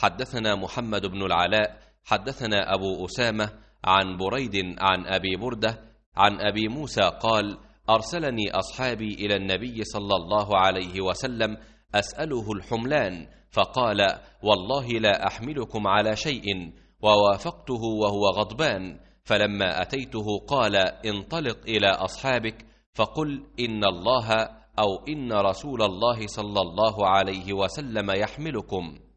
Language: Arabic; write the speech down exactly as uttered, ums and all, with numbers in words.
حدثنا محمد بن العلاء حدثنا أبو أسامة عن بريد عن أبي بردة عن أبي موسى قال: أرسلني أصحابي إلى النبي صلى الله عليه وسلم أسأله الحملان، فقال: والله لا أحملكم على شيء، ووافقته وهو غضبان، فلما أتيته قال: انطلق إلى أصحابك فقل إن الله أو إن رسول الله صلى الله عليه وسلم يحملكم.